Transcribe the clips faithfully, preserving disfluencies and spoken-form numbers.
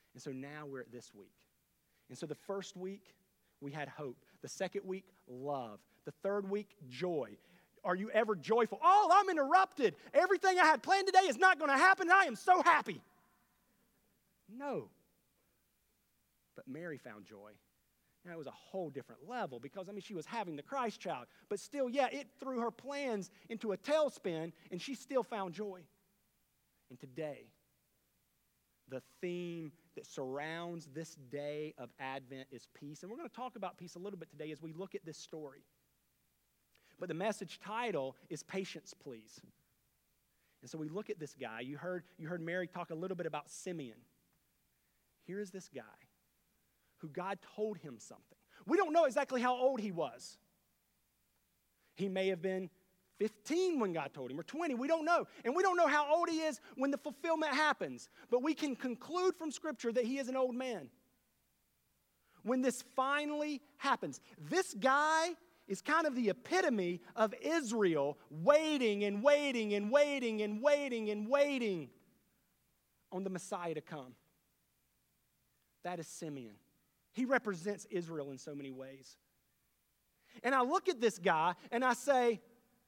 And so now we're at this week. And so the first week, we had hope. The second week, love. The third week, joy. Are you ever joyful? Oh, I'm interrupted. Everything I had planned today is not going to happen. I am so happy. No. But Mary found joy. Now, it was a whole different level because, I mean, she was having the Christ child. But still, yeah, it threw her plans into a tailspin, and she still found joy. And today, the theme that surrounds this day of Advent is peace. And we're going to talk about peace a little bit today as we look at this story. But the message title is Patience, Please. And so we look at this guy. You heard, you heard Mary talk a little bit about Simeon. Here is this guy who God told him something. We don't know exactly how old he was. He may have been fifteen when God told him, or twenty. We don't know. And we don't know how old he is when the fulfillment happens. But we can conclude from Scripture that he is an old man. When this finally happens, this guy is kind of the epitome of Israel waiting and waiting and waiting and waiting and waiting on the Messiah to come. That is Simeon. He represents Israel in so many ways. And I look at this guy and I say,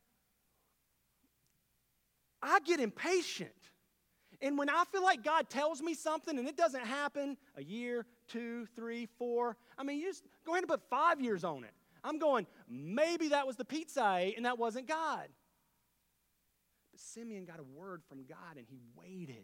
I get impatient. And when I feel like God tells me something and it doesn't happen a year, two, three, four, I mean, you just go ahead and put five years on it. I'm going, maybe that was the pizza I ate and that wasn't God. But Simeon got a word from God and he waited.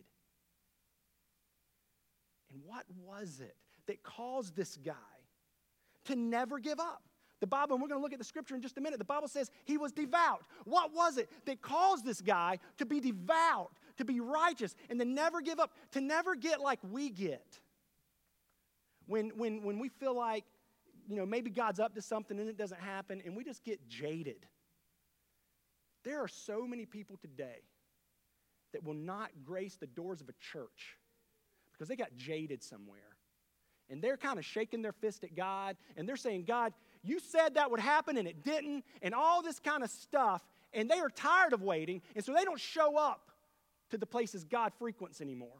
And what was it that caused this guy to never give up? The Bible, and we're going to look at the scripture in just a minute, the Bible says he was devout. What was it that caused this guy to be devout, to be righteous, and to never give up, to never get like we get? When, when, when we feel like, you know, maybe God's up to something and it doesn't happen, and we just get jaded. There are so many people today that will not grace the doors of a church because they got jaded somewhere. And they're kind of shaking their fist at God, and they're saying, God, you said that would happen, and it didn't, and all this kind of stuff, and they are tired of waiting, and so they don't show up to the places God frequents anymore.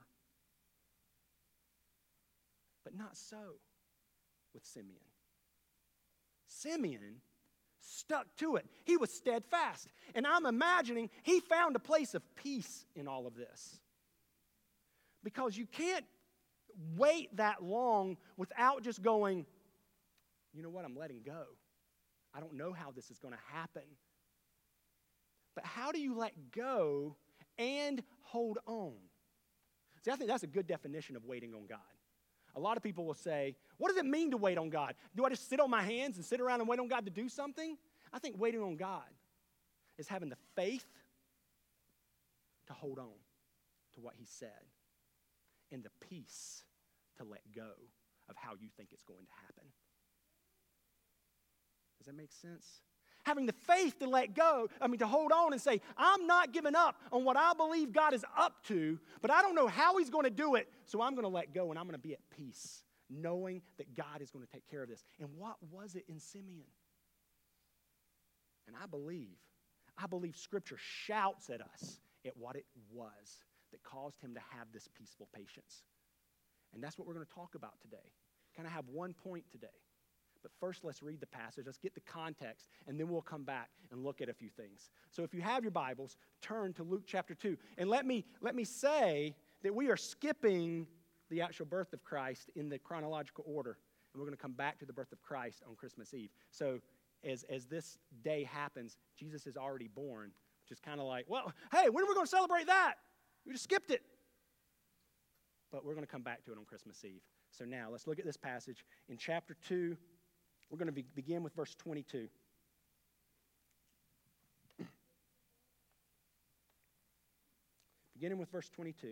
But not so with Simeon. Simeon stuck to it. He was steadfast. And I'm imagining he found a place of peace in all of this. Because you can't wait that long without just going, you know what, I'm letting go. I don't know how this is going to happen. But how do you let go and hold on? See, I think that's a good definition of waiting on God. A lot of people will say, what does it mean to wait on God? Do I just sit on my hands and sit around and wait on God to do something? I think waiting on God is having the faith to hold on to what he said and the peace to let go of how you think it's going to happen. Does that make sense? Having the faith to let go, I mean to hold on and say, I'm not giving up on what I believe God is up to, but I don't know how he's going to do it, so I'm going to let go and I'm going to be at peace, knowing that God is going to take care of this. And what was it in Simeon? And I believe, I believe Scripture shouts at us at what it was that caused him to have this peaceful patience. And that's what we're going to talk about today. Kind of have one point today. But first, let's read the passage. Let's get the context, and then we'll come back and look at a few things. So if you have your Bibles, turn to Luke chapter two. And let me, let me say that we are skipping the actual birth of Christ in the chronological order. And we're going to come back to the birth of Christ on Christmas Eve. So as, as this day happens, Jesus is already born, which is kind of like, well, hey, when are we going to celebrate that? We just skipped it. But we're going to come back to it on Christmas Eve. So now, let's look at this passage. In chapter two, we're going to be, begin with verse twenty-two. Beginning with verse twenty-two.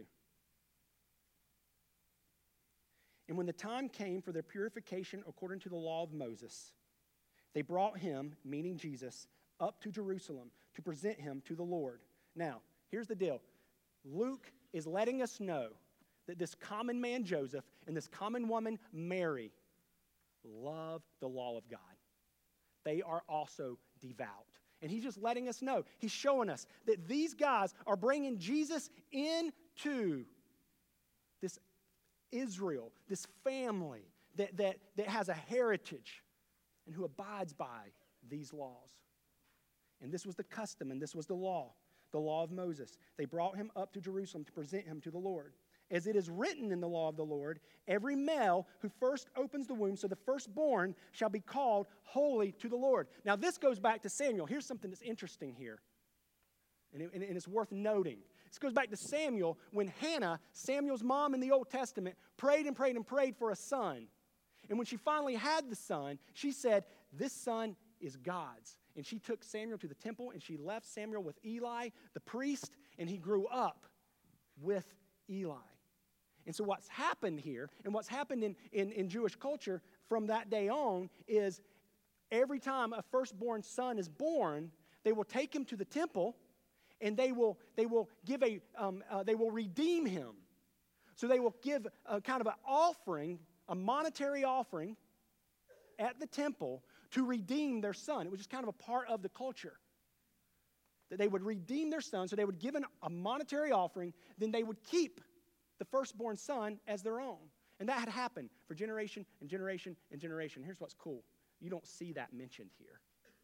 And when the time came for their purification according to the law of Moses, they brought him, meaning Jesus, up to Jerusalem to present him to the Lord. Now, here's the deal. Luke is letting us know that this common man, Joseph, and this common woman, Mary, love the law of God. They are also devout. And he's just letting us know. He's showing us that these guys are bringing Jesus into this Israel, this family that, that, that has a heritage and who abides by these laws. And this was the custom, and this was the law, the law of Moses. They brought him up to Jerusalem to present him to the Lord. As it is written in the law of the Lord, every male who first opens the womb, so the firstborn, shall be called holy to the Lord. Now this goes back to Samuel. Here's something that's interesting here, and, it, and it's worth noting. This goes back to Samuel when Hannah, Samuel's mom in the Old Testament, prayed and prayed and prayed for a son. And when she finally had the son, she said, this son is God's. And she took Samuel to the temple, and she left Samuel with Eli, the priest, and he grew up with Eli. And so what's happened here, and what's happened in, in, in Jewish culture from that day on, is every time a firstborn son is born, they will take him to the temple, and they will they will give a um, uh, they will redeem him. So they will give a kind of an offering, a monetary offering, at the temple to redeem their son. It was just kind of a part of the culture that they would redeem their son. So they would give an, a monetary offering, then they would keep the firstborn son as their own. And that had happened for generation and generation and generation. Here's what's cool. You don't see that mentioned here.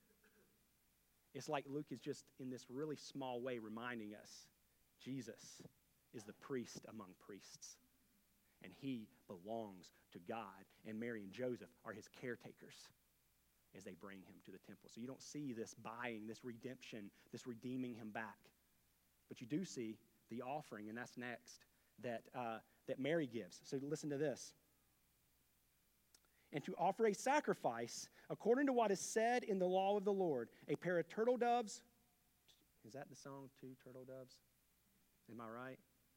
It's like Luke is just in this really small way reminding us Jesus is the priest among priests. And he belongs to God. And Mary and Joseph are his caretakers as they bring him to the temple. So you don't see this buying, this redemption, this redeeming him back. But you do see the offering, and that's next, that, uh, that Mary gives. So listen to this. And to offer a sacrifice according to what is said in the law of the Lord, a pair of turtle doves. Is that the song, Two Turtle Doves? Am I right?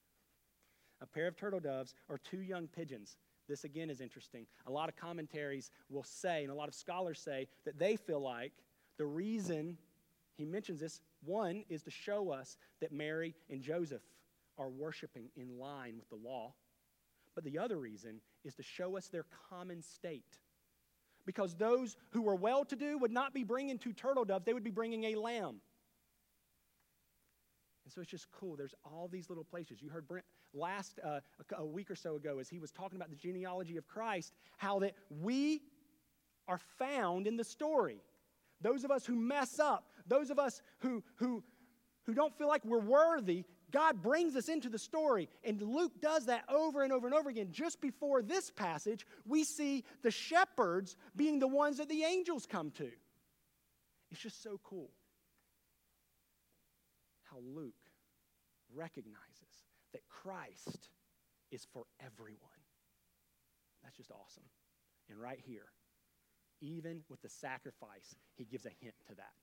A pair of turtle doves or two young pigeons. This again is interesting. A lot of commentaries will say, and a lot of scholars say, that they feel like the reason he mentions this, one, is to show us that Mary and Joseph are worshiping in line with the law. But the other reason is to show us their common state. Because those who were well-to-do would not be bringing two turtle doves, they would be bringing a lamb. And so it's just cool. There's all these little places. You heard Brent last, uh, a, a week or so ago, as he was talking about the genealogy of Christ, how that we are found in the story. Those of us who mess up, those of us who, who, who don't feel like we're worthy, God brings us into the story, and Luke does that over and over and over again. Just before this passage, we see the shepherds being the ones that the angels come to. It's just so cool how Luke recognizes that Christ is for everyone. That's just awesome. And right here, even with the sacrifice, he gives a hint to that.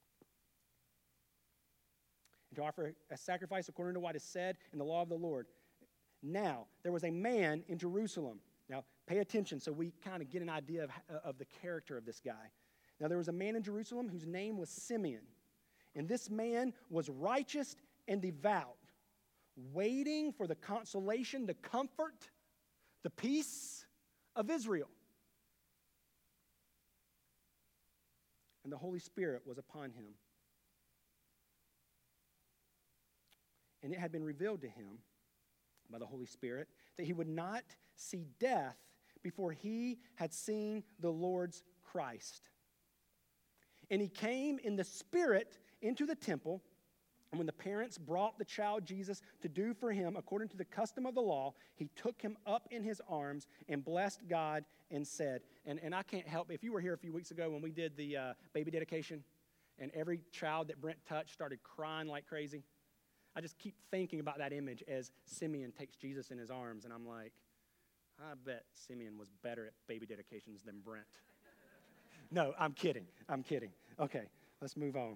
And to offer a sacrifice according to what is said in the law of the Lord. Now, there was a man in Jerusalem. Now, pay attention so we kind of get an idea of, of the character of this guy. Now, there was a man in Jerusalem whose name was Simeon. And this man was righteous and devout, waiting for the consolation, the comfort, the peace of Israel. And the Holy Spirit was upon him. And it had been revealed to him by the Holy Spirit that he would not see death before he had seen the Lord's Christ. And he came in the Spirit into the temple, and when the parents brought the child Jesus to do for him according to the custom of the law, he took him up in his arms and blessed God and said, and, and I can't help, if you were here a few weeks ago when we did the uh, baby dedication, and every child that Brent touched started crying like crazy, I just keep thinking about that image as Simeon takes Jesus in his arms, and I'm like, I bet Simeon was better at baby dedications than Brent. No, I'm kidding. I'm kidding. Okay, let's move on.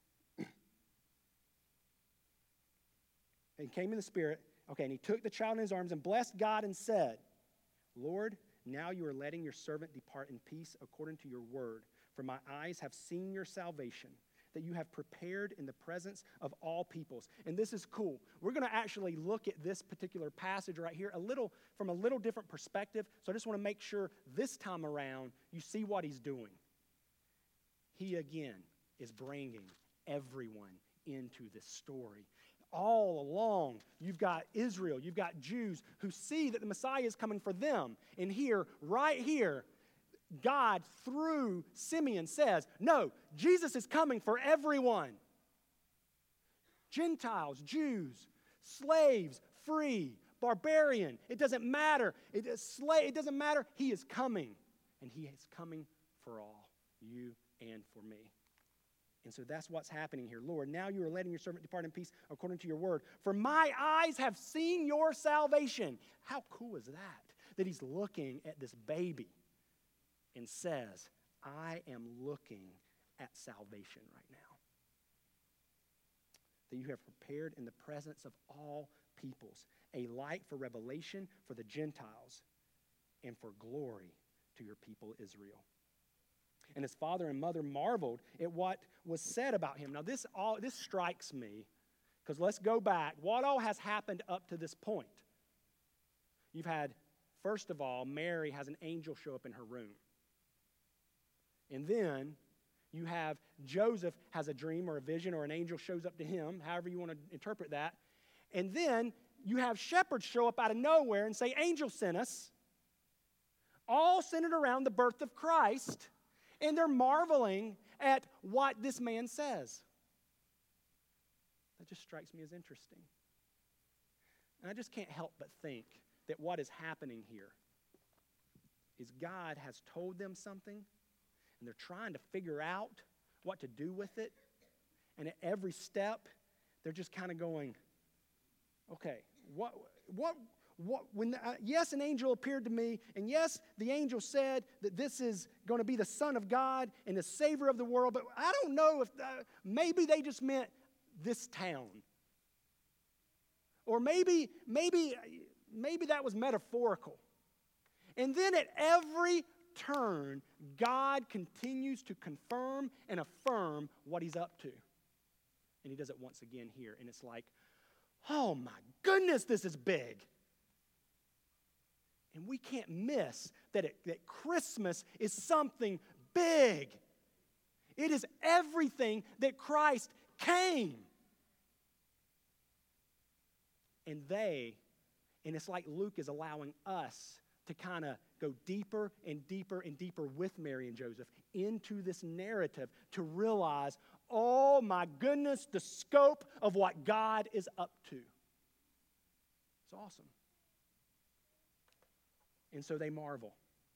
And he came in the Spirit, okay, and he took the child in his arms and blessed God and said, Lord, now you are letting your servant depart in peace according to your word. For my eyes have seen your salvation, that you have prepared in the presence of all peoples. And this is cool. We're going to actually look at this particular passage right here a little from a little different perspective. So I just want to make sure this time around you see what he's doing. He, again, is bringing everyone into this story. all along, you've got Israel, you've got Jews who see that the Messiah is coming for them. And here, right here, God, through Simeon, says, no, Jesus is coming for everyone. Gentiles, Jews, slaves, free, barbarian. It doesn't matter. It, is slave, it doesn't matter. He is coming. And he is coming for all, you and for me. And so that's what's happening here. Lord, now you are letting your servant depart in peace according to your word. For my eyes have seen your salvation. How cool is that? That he's looking at this baby and says, I am looking at salvation right now. That you have prepared in the presence of all peoples a light for revelation for the Gentiles and for glory to your people Israel. And his father and mother marveled at what was said about him. Now this all this strikes me, because let's go back. What all has happened up to this point? You've had, first of all, Mary has an angel show up in her room. And then you have Joseph has a dream or a vision or an angel shows up to him, however you want to interpret that. And then you have shepherds show up out of nowhere and say, angel sent us, all centered around the birth of Christ. And they're marveling at what this man says. That just strikes me as interesting. And I just can't help but think that what is happening here is God has told them something, and they're trying to figure out what to do with it. And at every step, they're just kind of going, okay, what, what, What, when the, uh, yes, an angel appeared to me, and yes, the angel said that this is going to be the Son of God and the Savior of the world, but I don't know if, uh, maybe they just meant this town. Or maybe, maybe, maybe that was metaphorical. And then at every turn, God continues to confirm and affirm what he's up to. And he does it once again here, and it's like, oh my goodness, this is big. And we can't miss that, it, that Christmas is something big. It is everything that Christ came. And they, and it's like Luke is allowing us to kind of go deeper and deeper and deeper with Mary and Joseph into this narrative to realize, oh my goodness, the scope of what God is up to. It's awesome. And so they marvel.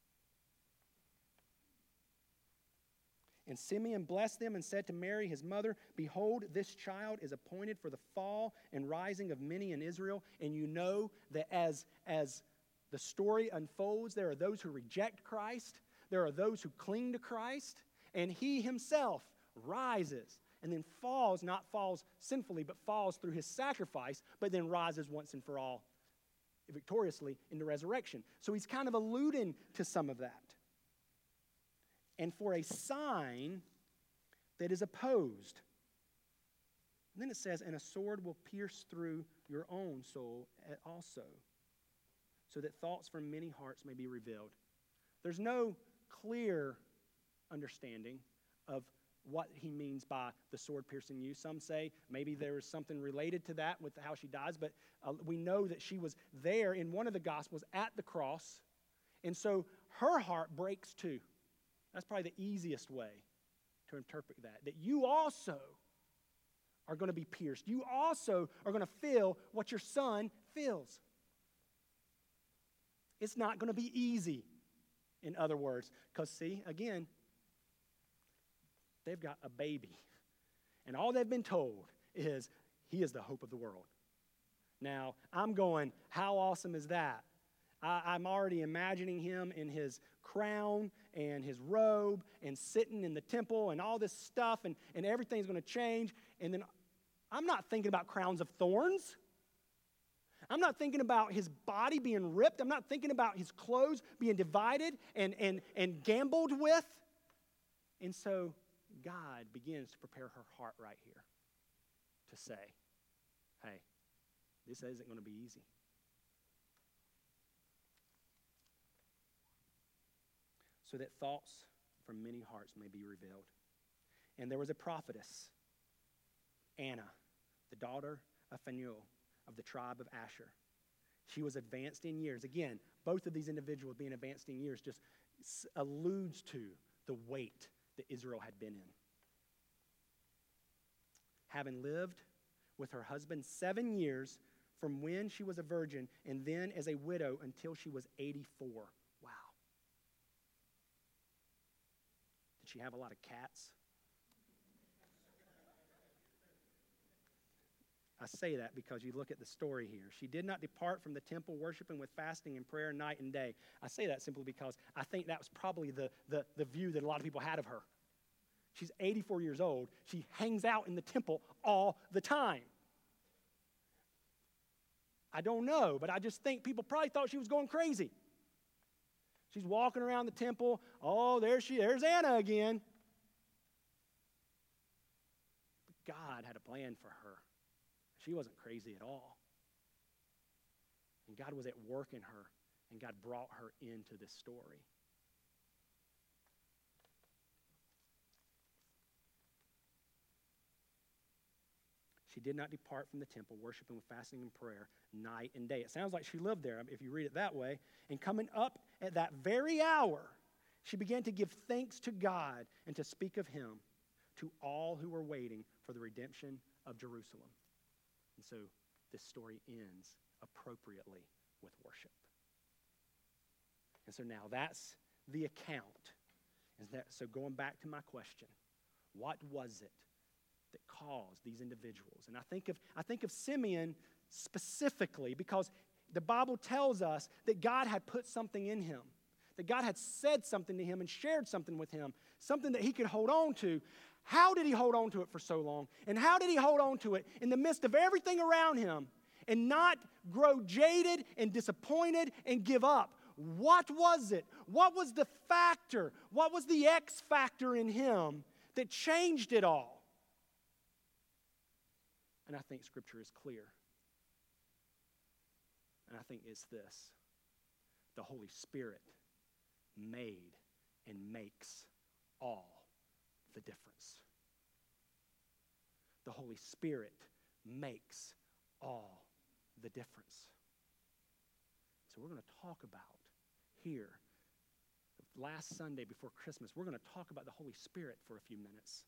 And Simeon blessed them and said to Mary, his mother, behold, this child is appointed for the fall and rising of many in Israel. And you know that as, as the story unfolds, there are those who reject Christ. There are those who cling to Christ. And he himself rises and then falls, not falls sinfully, but falls through his sacrifice, but then rises once and for all victoriously in the resurrection. So he's kind of alluding to some of that. And for a sign that is opposed. And then it says, and a sword will pierce through your own soul also, so that thoughts from many hearts may be revealed. There's no clear understanding of what he means by the sword piercing you. Some say maybe there is something related to that with how she dies, but uh, we know that she was there in one of the Gospels at the cross, and so her heart breaks too. That's probably the easiest way to interpret that, that you also are going to be pierced. You also are going to feel what your son feels. It's not going to be easy, in other words, because see, again, they've got a baby. And all they've been told is, he is the hope of the world. Now, I'm going, how awesome is that? I, I'm already imagining him in his crown and his robe and sitting in the temple and all this stuff, and, and everything's going to change. And then I'm not thinking about crowns of thorns. I'm not thinking about his body being ripped. I'm not thinking about his clothes being divided and, and, and gambled with. And so God begins to prepare her heart right here to say, hey, this isn't going to be easy. So that thoughts from many hearts may be revealed. And there was a prophetess, Anna, the daughter of Phanuel of the tribe of Asher. She was advanced in years. Again, both of these individuals being advanced in years just alludes to the weight that Israel had been in. Having lived with her husband seven years from when she was a virgin and then as a widow until she was eighty-four. Wow. Did she have a lot of cats? I say that because you look at the story here. She did not depart from the temple, worshiping with fasting and prayer night and day. I say that simply because I think that was probably the, the, the view that a lot of people had of her. She's eighty-four years old. She hangs out in the temple all the time. I don't know, but I just think people probably thought she was going crazy. She's walking around the temple. Oh, there she, there's Anna again. But God had a plan for her. She wasn't crazy at all. And God was at work in her, and God brought her into this story. She did not depart from the temple, worshiping with fasting and prayer night and day. It sounds like she lived there, if you read it that way. And coming up at that very hour, she began to give thanks to God and to speak of him to all who were waiting for the redemption of Jerusalem. And so this story ends appropriately with worship. And so now that's the account. Is that, so going back to my question, what was it that caused these individuals? And I think of I think of Simeon specifically because the Bible tells us that God had put something in him, that God had said something to him and shared something with him, something that he could hold on to. How did he hold on to it for so long? And how did he hold on to it in the midst of everything around him and not grow jaded and disappointed and give up? What was it? What was the factor? What was the X factor in him that changed it all? And I think Scripture is clear. And I think it's this: the Holy Spirit made and makes all the difference. The Holy Spirit makes all the difference. So we're going to talk about here, the last Sunday before Christmas, we're going to talk about the Holy Spirit for a few minutes.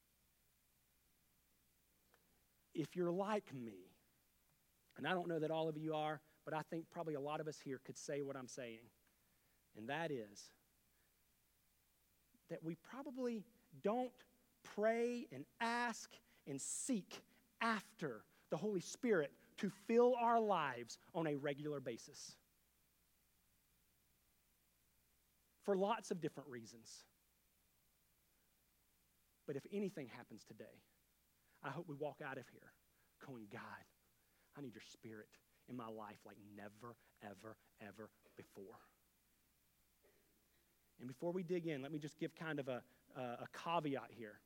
If you're like me, and I don't know that all of you are, but I think probably a lot of us here could say what I'm saying, and that is that we probably don't pray and ask and seek after the Holy Spirit to fill our lives on a regular basis. For lots of different reasons. But if anything happens today, I hope we walk out of here going, God, I need your Spirit in my life like never, ever, ever before. And before we dig in, let me just give kind of a, a, a caveat here.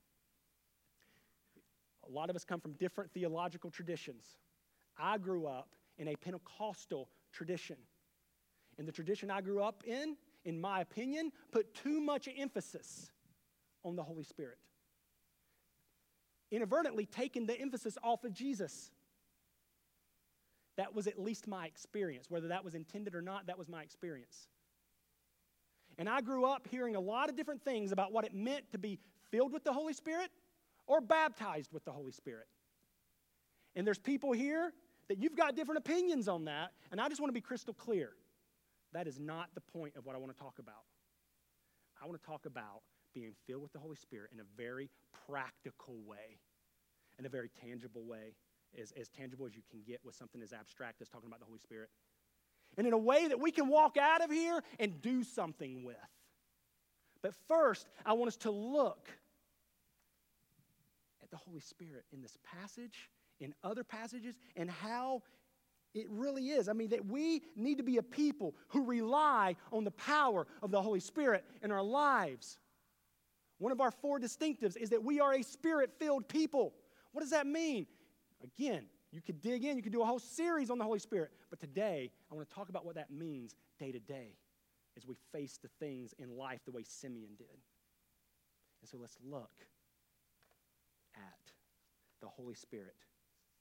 A lot of us come from different theological traditions. I grew up in a Pentecostal tradition. And the tradition I grew up in, in my opinion, put too much emphasis on the Holy Spirit. Inadvertently taking the emphasis off of Jesus. That was at least my experience. Whether that was intended or not, that was my experience. And I grew up hearing a lot of different things about what it meant to be filled with the Holy Spirit or baptized with the Holy Spirit. And there's people here that you've got different opinions on that, and I just want to be crystal clear. That is not the point of what I want to talk about. I want to talk about being filled with the Holy Spirit in a very practical way, in a very tangible way, as, as tangible as you can get with something as abstract as talking about the Holy Spirit. And in a way that we can walk out of here and do something with. But first, I want us to look at the Holy Spirit in this passage, in other passages, and how it really is. I mean, that we need to be a people who rely on the power of the Holy Spirit in our lives. One of our four distinctives is that we are a Spirit-filled people. What does that mean? Again, you could dig in, you could do a whole series on the Holy Spirit. But today, I want to talk about what that means day to day as we face the things in life the way Simeon did. And so let's look at the Holy Spirit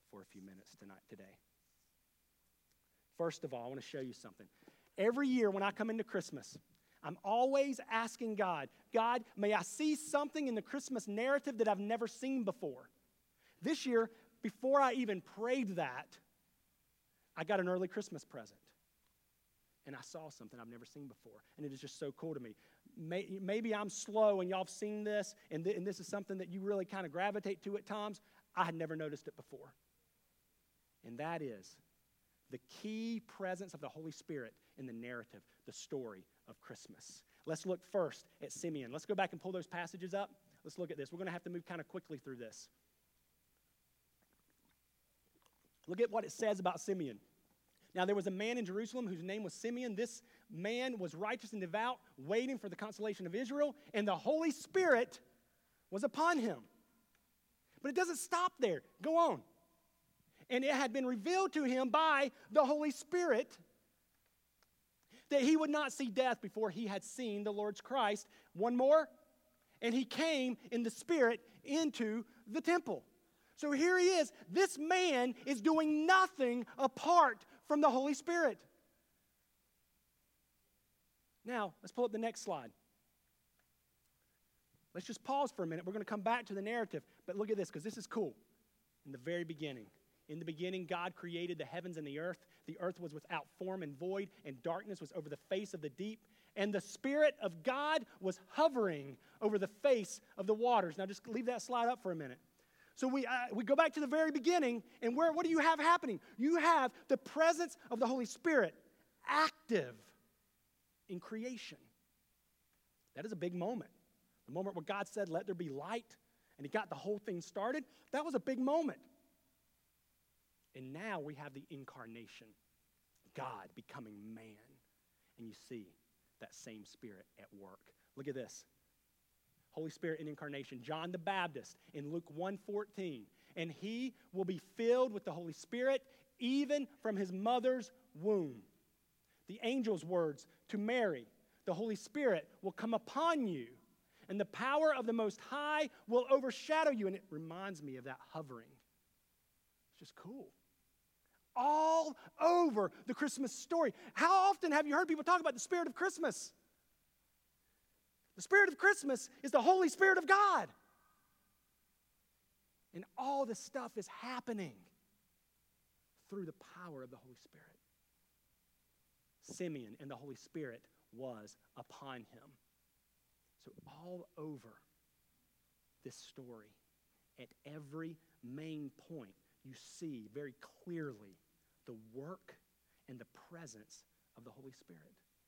for a few minutes tonight, today. First of all, I want to show you something. Every year when I come into Christmas, I'm always asking God, God, may I see something in the Christmas narrative that I've never seen before. This year, before I even prayed that, I got an early Christmas present. And I saw something I've never seen before. And it is just so cool to me. May, maybe I'm slow and y'all have seen this, and, th- and this is something that you really kind of gravitate to at times. I had never noticed it before. And that is the key presence of the Holy Spirit in the narrative, the story of Christmas. Let's look first at Simeon. Let's go back and pull those passages up. Let's look at this. We're going to have to move kind of quickly through this. Look at what it says about Simeon. Now, there was a man in Jerusalem whose name was Simeon. This man was righteous and devout, waiting for the consolation of Israel, and the Holy Spirit was upon him. But it doesn't stop there. Go on. And it had been revealed to him by the Holy Spirit that he would not see death before he had seen the Lord's Christ. One more, and he came in the Spirit into the temple. So here he is. This man is doing nothing apart from the Holy Spirit. Now, let's pull up the next slide. Let's just pause for a minute. We're going to come back to the narrative. But look at this, because this is cool. In the very beginning. In the beginning, God created the heavens and the earth. The earth was without form and void, and darkness was over the face of the deep. And the Spirit of God was hovering over the face of the waters. Now, just leave that slide up for a minute. So we, uh, we go back to the very beginning, and where, what do you have happening? You have the presence of the Holy Spirit active in creation. That is a big moment. The moment where God said, let there be light, and he got the whole thing started. That was a big moment. And now we have the incarnation, God becoming man. And you see that same Spirit at work. Look at this. Holy Spirit in incarnation. John the Baptist in Luke one fourteen. And he will be filled with the Holy Spirit even from his mother's womb. The angel's words to Mary, the Holy Spirit will come upon you, and the power of the Most High will overshadow you. And it reminds me of that hovering. It's just cool. All over the Christmas story. How often have you heard people talk about the Spirit of Christmas? The Spirit of Christmas is the Holy Spirit of God. And all this stuff is happening through the power of the Holy Spirit. Simeon and the Holy Spirit was upon him. So all over this story, at every main point, you see very clearly the work and the presence of the Holy Spirit.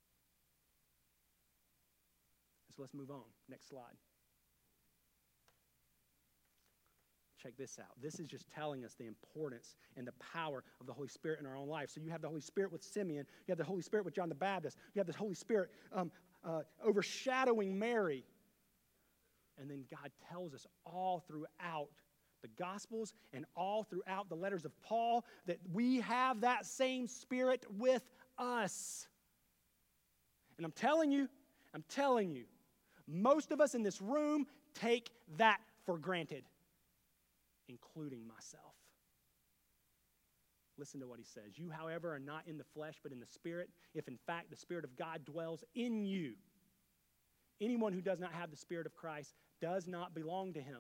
So let's move on. Next slide. Check this out. This is just telling us the importance and the power of the Holy Spirit in our own life. So you have the Holy Spirit with Simeon. You have the Holy Spirit with John the Baptist. You have the Holy Spirit um, uh, overshadowing Mary. And then God tells us all throughout the Gospels and all throughout the letters of Paul that we have that same Spirit with us. And I'm telling you, I'm telling you, most of us in this room take that for granted, including myself. Listen to what he says. You, however, are not in the flesh, but in the Spirit, if in fact the Spirit of God dwells in you. Anyone who does not have the Spirit of Christ does not belong to him.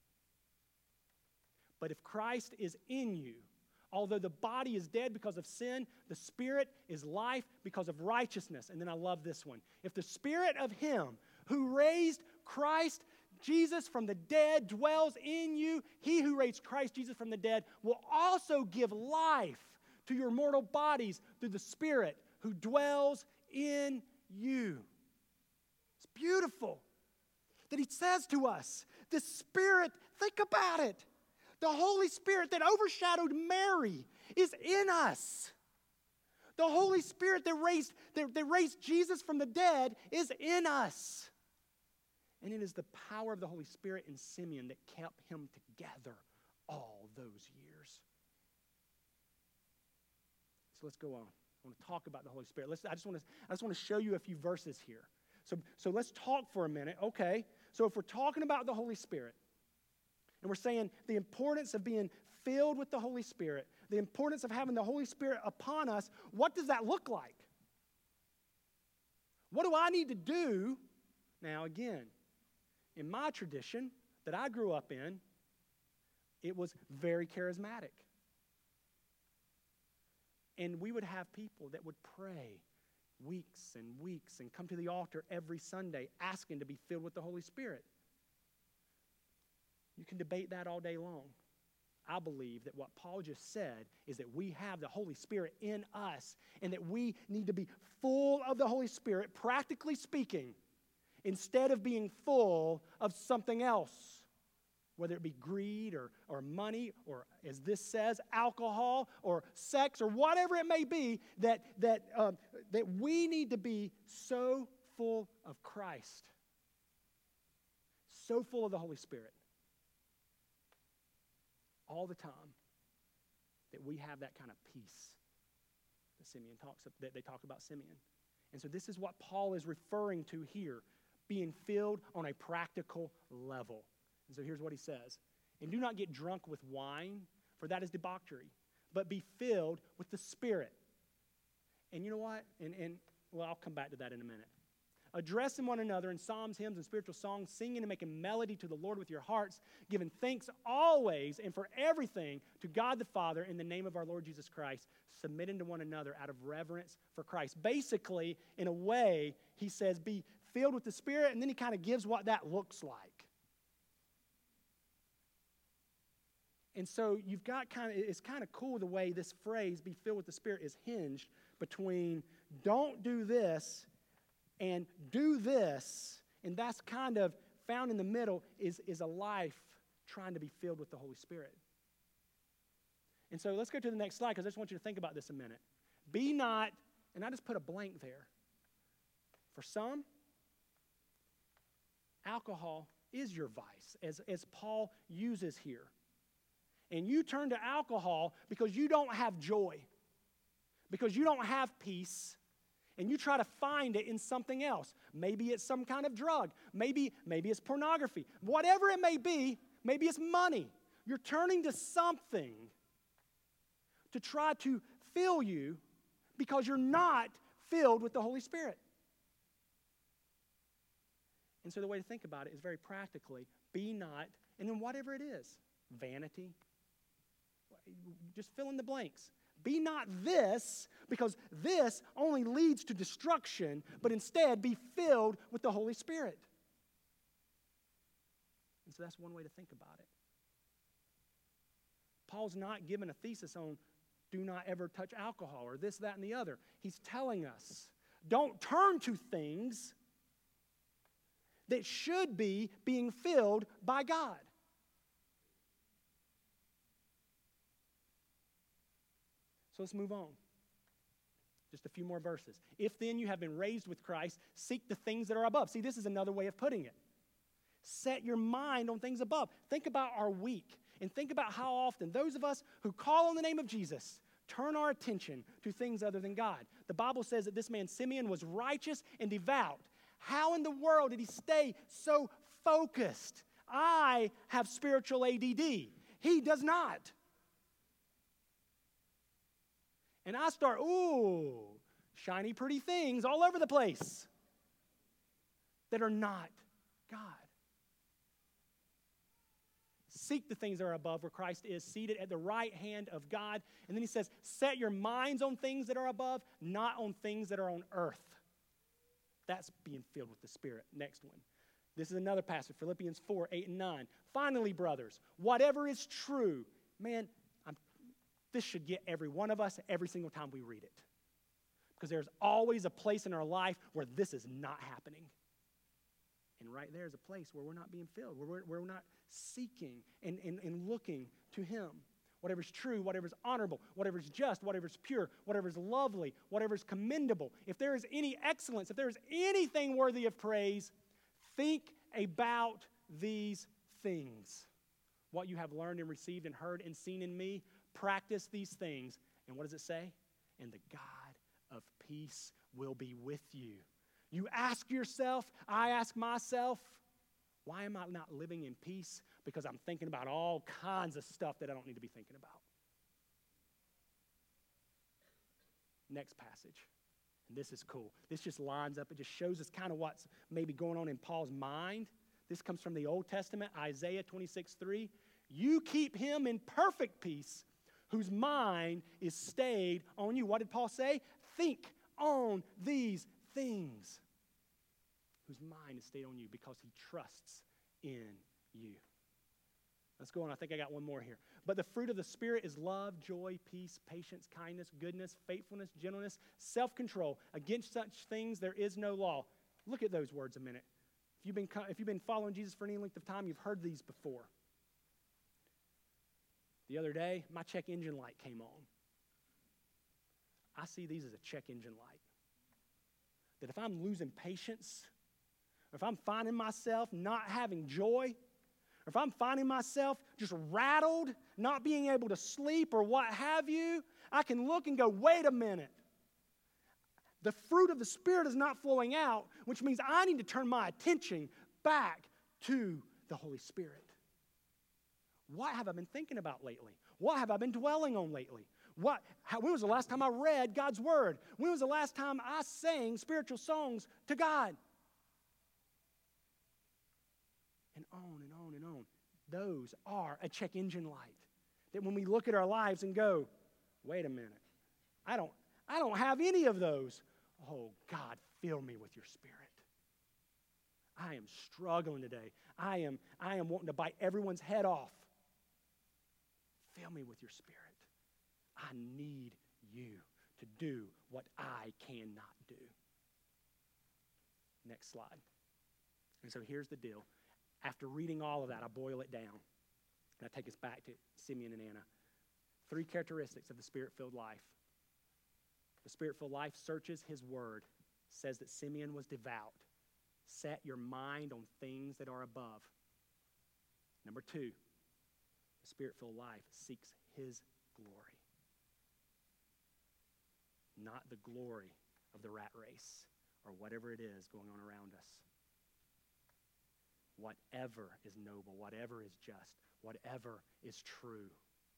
But if Christ is in you, although the body is dead because of sin, the Spirit is life because of righteousness. And then I love this one. If the Spirit of him who raised Christ Jesus from the dead dwells in you, he who raised Christ Jesus from the dead will also give life to your mortal bodies through the Spirit who dwells in you. It's beautiful that he says to us, the Spirit, think about it. The Holy Spirit that overshadowed Mary is in us. The Holy Spirit that raised, that, that raised Jesus from the dead is in us. And it is the power of the Holy Spirit in Simeon that kept him together all those years. So let's go on. I want to talk about the Holy Spirit. Let's, I just want to, I just want to show you a few verses here. So, so let's talk for a minute. Okay, so if we're talking about the Holy Spirit, and we're saying the importance of being filled with the Holy Spirit, the importance of having the Holy Spirit upon us, what does that look like? What do I need to do? Now, again, in my tradition that I grew up in, it was very charismatic. And we would have people that would pray weeks and weeks and come to the altar every Sunday asking to be filled with the Holy Spirit. You can debate that all day long. I believe that what Paul just said is that we have the Holy Spirit in us and that we need to be full of the Holy Spirit, practically speaking, instead of being full of something else, whether it be greed or, or money or, as this says, alcohol or sex or whatever it may be, that, that, um, that we need to be so full of Christ, so full of the Holy Spirit all the time that we have that kind of peace that Simeon talks that they talk about Simeon. And so this is what Paul is referring to here, being filled on a practical level. And so here's what he says. And do not get drunk with wine, for that is debauchery, but be filled with the Spirit. And you know what? And, and well, I'll come back to that in a minute. Addressing one another in psalms, hymns, and spiritual songs, singing and making melody to the Lord with your hearts, giving thanks always and for everything to God the Father in the name of our Lord Jesus Christ, submitting to one another out of reverence for Christ. Basically, in a way, he says, be filled with the Spirit, and then he kind of gives what that looks like. And so you've got kind of, it's kind of cool the way this phrase, be filled with the Spirit, is hinged between don't do this and do this, and that's kind of found in the middle, is, is a life trying to be filled with the Holy Spirit. And so let's go to the next slide, because I just want you to think about this a minute. Be not, and I just put a blank there. For some, alcohol is your vice, as, as Paul uses here. And you turn to alcohol because you don't have joy, because you don't have peace, and you try to find it in something else. Maybe it's some kind of drug. Maybe, maybe it's pornography. Whatever it may be, maybe it's money. You're turning to something to try to fill you because you're not filled with the Holy Spirit. And so the way to think about it is very practically, be not, and then whatever it is, vanity, just fill in the blanks. Be not this, because this only leads to destruction, but instead be filled with the Holy Spirit. And so that's one way to think about it. Paul's not giving a thesis on do not ever touch alcohol or this, that, and the other. He's telling us, don't turn to things that should be being filled by God. So let's move on. Just a few more verses. If then you have been raised with Christ, seek the things that are above. See, this is another way of putting it. Set your mind on things above. Think about our week and think about how often those of us who call on the name of Jesus turn our attention to things other than God. The Bible says that this man Simeon was righteous and devout. How in the world did he stay so focused? I have spiritual A D D. He does not. And I start, ooh, shiny, pretty things all over the place that are not God. Seek the things that are above where Christ is seated at the right hand of God. And then he says, set your minds on things that are above, not on things that are on earth. That's being filled with the Spirit. Next one. This is another passage, Philippians four, eight, and nine. Finally, brothers, whatever is true, man, I'm, this should get every one of us every single time we read it. Because there's always a place in our life where this is not happening. And right there is a place where we're not being filled, where we're, where we're not seeking and, and, and looking to Him. Whatever's true, whatever's honorable, whatever's just, whatever's pure, whatever's lovely, whatever's commendable. If there is any excellence, if there is anything worthy of praise, think about these things. What you have learned and received and heard and seen in me, practice these things. And what does it say? And the God of peace will be with you. You ask yourself, I ask myself, Why am I not living in peace? Because I'm thinking about all kinds of stuff that I don't need to be thinking about. Next passage. And this is cool. This just lines up. It just shows us kind of what's maybe going on in Paul's mind. This comes from the Old Testament, Isaiah twenty-six three. You keep him in perfect peace, whose mind is stayed on you. What did Paul say? Think on these things. Whose mind is stayed on you because he trusts in you. Let's go on. I think I got one more here. But the fruit of the Spirit is love, joy, peace, patience, kindness, goodness, faithfulness, gentleness, self-control. Against such things there is no law. Look at those words a minute. If you've been, if you've been following Jesus for any length of time, you've heard these before. The other day, my check engine light came on. I see these as a check engine light. That if I'm losing patience, or if I'm finding myself not having joy, or if I'm finding myself just rattled, not being able to sleep or what have you, I can look and go, wait a minute. The fruit of the Spirit is not flowing out, which means I need to turn my attention back to the Holy Spirit. What have I been thinking about lately? What have I been dwelling on lately? What, how, when was the last time I read God's Word? When was the last time I sang spiritual songs to God? And on and on and on. Those are a check engine light. That when we look at our lives and go, wait a minute, I don't, I don't have any of those. Oh, God, fill me with your Spirit. I am struggling today. I am, I am wanting to bite everyone's head off. Fill me with your Spirit. I need you to do what I cannot do. Next slide. And so here's the deal. After reading all of that, I boil it down. And I take us back to Simeon and Anna. Three characteristics of the Spirit-filled life. The Spirit-filled life searches his word, says that Simeon was devout. Set your mind on things that are above. Number two, the Spirit-filled life seeks his glory. Not the glory of the rat race or whatever it is going on around us. Whatever is noble, whatever is just, whatever is true.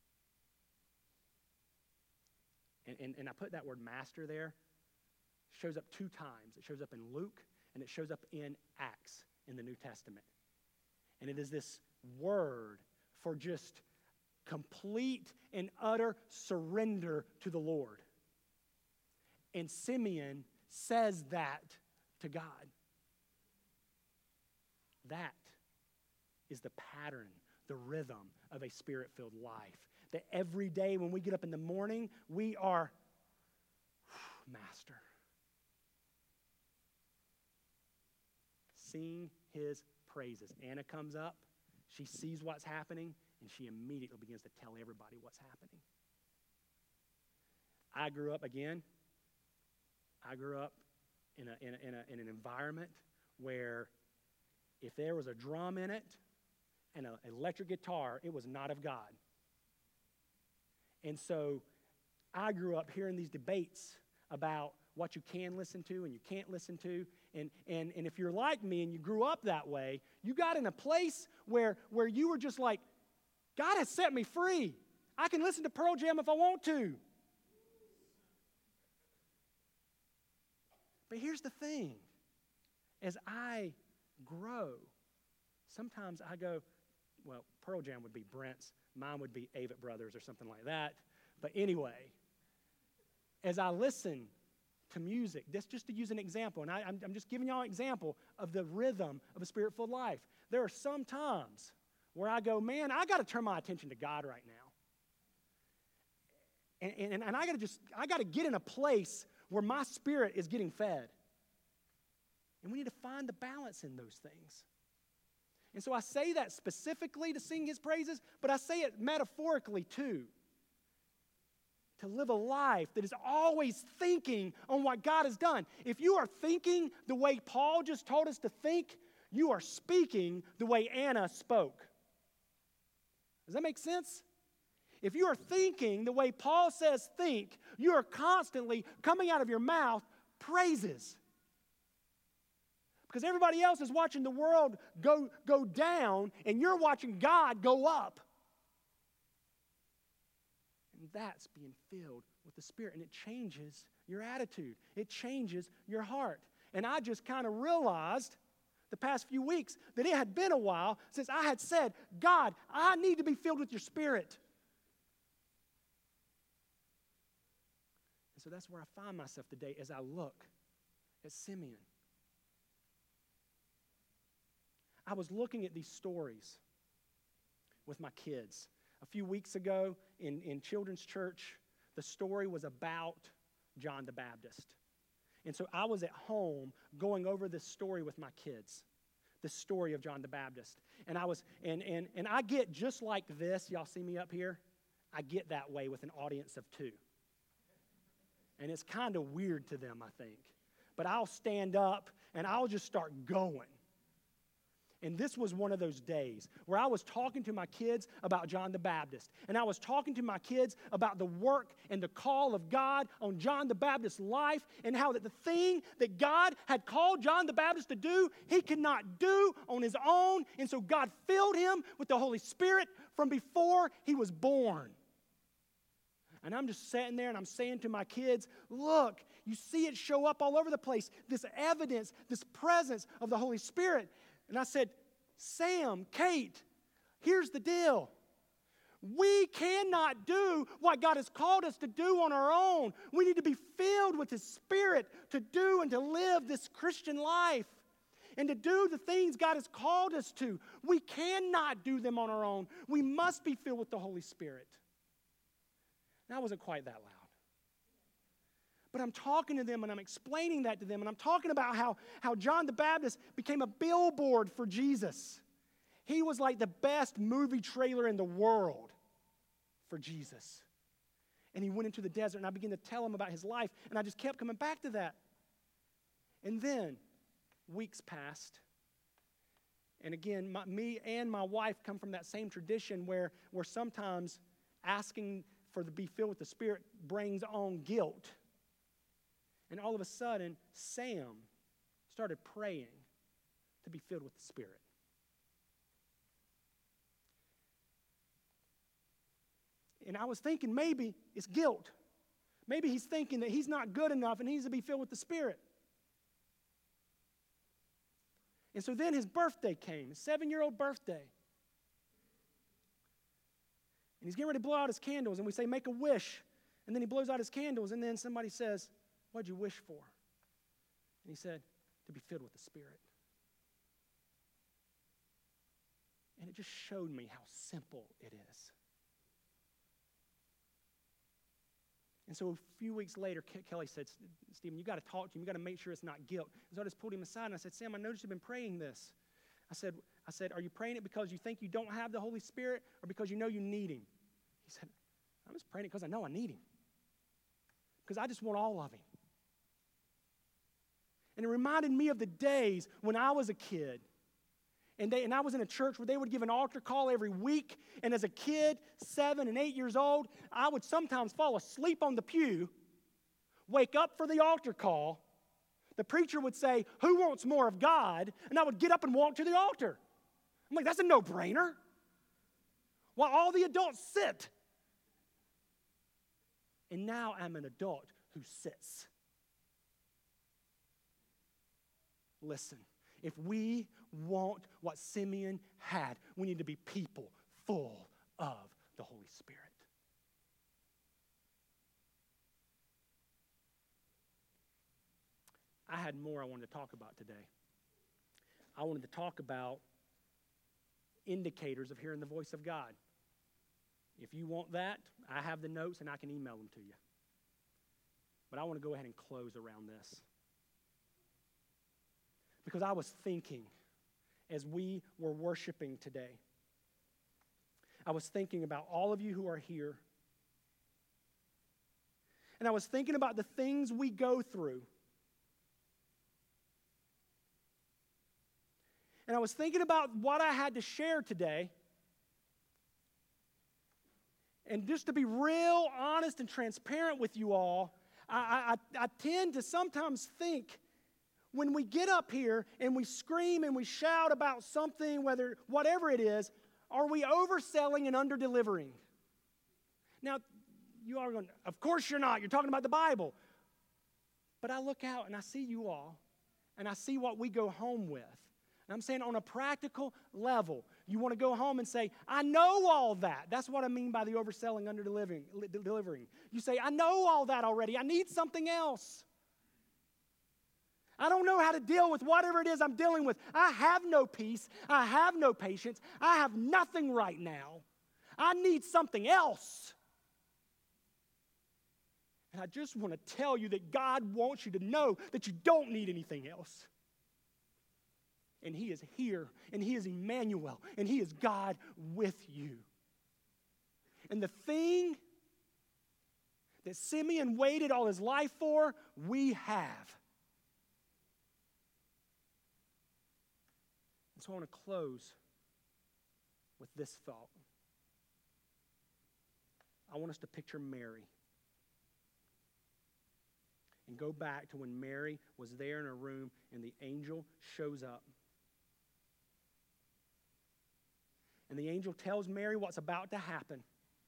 And, and, and I put that word master there. It shows up two times. It shows up in Luke and it shows up in Acts in the New Testament. And it is this word for just complete and utter surrender to the Lord. And Simeon says that to God. That is the pattern, the rhythm of a Spirit-filled life. That every day when we get up in the morning, we are, Master. Sing his praises. Anna comes up, she sees what's happening, and she immediately begins to tell everybody what's happening. I grew up, again, I grew up in, a, in, a, in, a, in an environment where if there was a drum in it and an electric guitar, it was not of God. And so I grew up hearing these debates about what you can listen to and you can't listen to. And, and, and if you're like me and you grew up that way, you got in a place where, where you were just like, God has set me free. I can listen to Pearl Jam if I want to. But here's the thing. As I grow, sometimes I go, well, Pearl Jam would be Brent's. Mine would be Avett Brothers or something like that. But anyway, as I listen to music, this just to use an example, and I, I'm, I'm just giving y'all an example of the rhythm of a Spirit-filled life. There are some times where I go, man, I got to turn my attention to God right now. And, and, and I got to just, I got to get in a place where my spirit is getting fed. And we need to find the balance in those things. And so I say that specifically to sing his praises, but I say it metaphorically too. To live a life that is always thinking on what God has done. If you are thinking the way Paul just told us to think, you are speaking the way Anna spoke. Does that make sense? If you are thinking the way Paul says think, you are constantly coming out of your mouth praises. because everybody else is watching the world go, go down, and you're watching God go up. And that's being filled with the Spirit, and it changes your attitude. It changes your heart. And I just kind of realized the past few weeks that it had been a while since I had said, God, I need to be filled with your Spirit. And so that's where I find myself today as I look at Simeon. I was looking at these stories with my kids. A few weeks ago in, in children's church, the story was about John the Baptist. And so I was at home going over this story with my kids, the story of John the Baptist. And I was, and, and, and I get just like this, y'all see me up here? I get that way with an audience of two. And it's kind of weird to them, I think. But I'll stand up and I'll just start going. And this was one of those days where I was talking to my kids about John the Baptist. And I was talking to my kids about the work and the call of God on John the Baptist's life, and how that the thing that God had called John the Baptist to do, he could not do on his own. And so God filled him with the Holy Spirit from before he was born. And I'm just sitting there and I'm saying to my kids, look, you see it show up all over the place, this evidence, this presence of the Holy Spirit. And I said, Sam, Kate, here's the deal. We cannot do what God has called us to do on our own. We need to be filled with His Spirit to do and to live this Christian life and to do the things God has called us to. We cannot do them on our own. We must be filled with the Holy Spirit. Now, I wasn't quite that loud. But I'm talking to them and I'm explaining that to them, and I'm talking about how, how John the Baptist became a billboard for Jesus. He was like the best movie trailer in the world for Jesus. And he went into the desert, and I began to tell him about his life, and I just kept coming back to that. And then weeks passed. And again, my, me and my wife come from that same tradition where, where sometimes asking for to be filled with the Spirit brings on guilt. And all of a sudden, Sam started praying to be filled with the Spirit. And I was thinking maybe it's guilt. Maybe he's thinking that he's not good enough and he needs to be filled with the Spirit. And so then his birthday came, his seven-year-old birthday. And he's getting ready to blow out his candles, and we say, make a wish. And then he blows out his candles, and then somebody says, what'd you wish for? And he said, to be filled with the Spirit. And it just showed me how simple it is. And so a few weeks later, Kelly said, Stephen, you got to talk to him. You got to make sure it's not guilt. And so I just pulled him aside, and I said, Sam, I noticed you've been praying this. I said, I said, are you praying it because you think you don't have the Holy Spirit, or because you know you need Him? He said, I'm just praying it because I know I need Him. Because I just want all of Him. And it reminded me of the days when I was a kid. And, they, and I was in a church where they would give an altar call every week. And as a kid, seven and eight years old, I would sometimes fall asleep on the pew, wake up for the altar call. The preacher would say, who wants more of God? And I would get up and walk to the altar. I'm like, that's a no-brainer. While all the adults sit. And now I'm an adult who sits. Listen, if we want what Simeon had, we need to be people full of the Holy Spirit. I had more I wanted to talk about today. I wanted to talk about indicators of hearing the voice of God. If you want that, I have the notes and I can email them to you. But I want to go ahead and close around this. Because I was thinking, as we were worshiping today, I was thinking about all of you who are here. And I was thinking about the things we go through. And I was thinking about what I had to share today. And just to be real honest and transparent with you all, I, I, I tend to sometimes think when we get up here and we scream and we shout about something, whether whatever it is, are we overselling and under-delivering? Now, you are going, of course you're not. You're talking about the Bible. But I look out and I see you all, and I see what we go home with. And I'm saying on a practical level, you want to go home and say, I know all that. That's what I mean by the overselling, under-delivering. Delivering. You say, I know all that already. I need something else. I don't know how to deal with whatever it is I'm dealing with. I have no peace. I have no patience. I have nothing right now. I need something else. And I just want to tell you that God wants you to know that you don't need anything else. And He is here, and He is Emmanuel, and He is God with you. And the thing that Simeon waited all his life for, we have. And so I want to close with this thought. I want us to picture Mary. And go back to when Mary was there in her room and the angel shows up. And the angel tells Mary what's about to happen.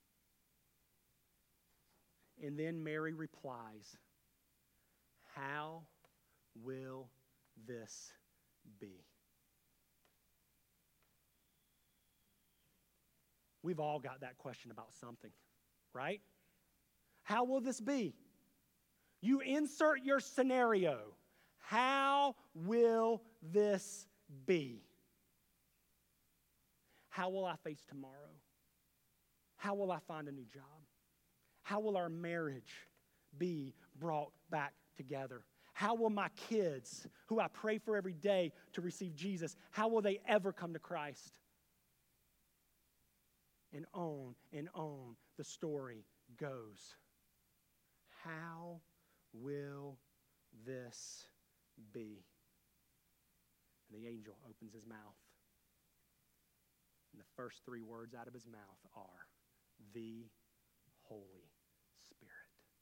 And then Mary replies, how will this be? We've all got that question about something, right? How will this be? You insert your scenario. How will this be? How will I face tomorrow? How will I find a new job? How will our marriage be brought back together? How will my kids, who I pray for every day to receive Jesus, how will they ever come to Christ? And on and on the story goes. How will this be? And the angel opens his mouth. And the first three words out of his mouth are, the Holy Spirit.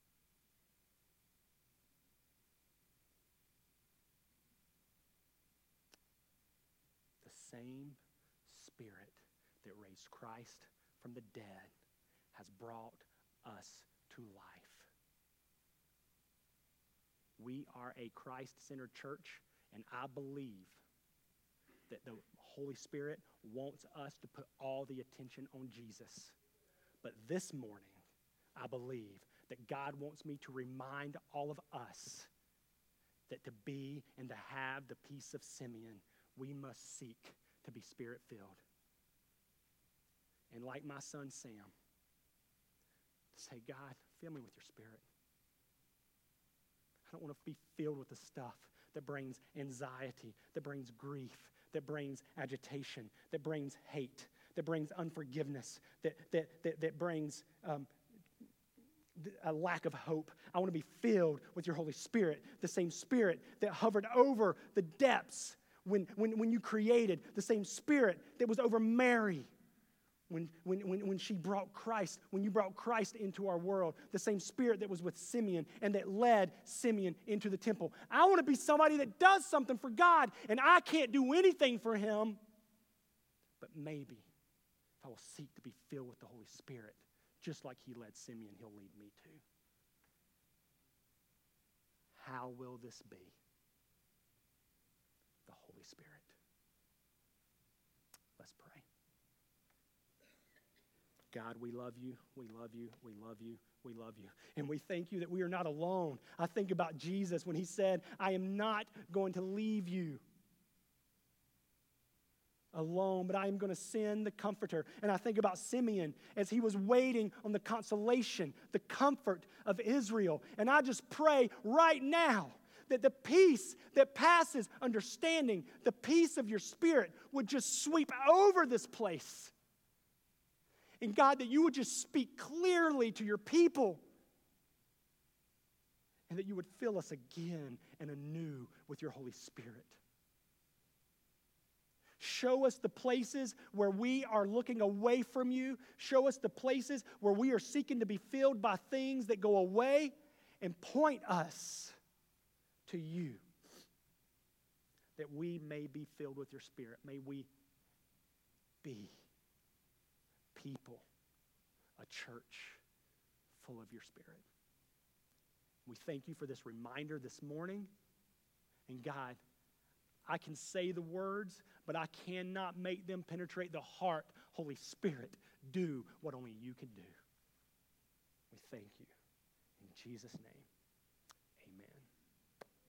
The same Spirit that raised Christ from the dead has brought us to life. We are a Christ-centered church, and I believe that the Holy Spirit wants us to put all the attention on Jesus. But this morning, I believe that God wants me to remind all of us that to be and to have the peace of Simeon, we must seek to be Spirit-filled. And like my son Sam, say, God, fill me with your Spirit. I don't want to be filled with the stuff that brings anxiety, that brings grief, that brings agitation, that brings hate, that brings unforgiveness, that, that, that, that brings um, a lack of hope. I want to be filled with your Holy Spirit, the same Spirit that hovered over the depths when, when, when you created, the same Spirit that was over Mary. When, when, when, when she brought Christ, when you brought Christ into our world, the same Spirit that was with Simeon and that led Simeon into the temple. I want to be somebody that does something for God, and I can't do anything for Him. But maybe if I will seek to be filled with the Holy Spirit, just like He led Simeon, He'll lead me too. How will this be? The Holy Spirit. Let's pray. God, we love you, we love you, we love you, we love you. And we thank you that we are not alone. I think about Jesus when He said, I am not going to leave you alone, but I am going to send the Comforter. And I think about Simeon as he was waiting on the consolation, the comfort of Israel. And I just pray right now that the peace that passes understanding, the peace of your Spirit would just sweep over this place. And God, that you would just speak clearly to your people. And that you would fill us again and anew with your Holy Spirit. Show us the places where we are looking away from you. Show us the places where we are seeking to be filled by things that go away. And point us to you. that we may be filled with your Spirit. May we be people, a church full of your Spirit. We thank you for this reminder this morning. And God, I can say the words, but I cannot make them penetrate the heart. Holy Spirit, do what only you can do. We thank you. In Jesus' name.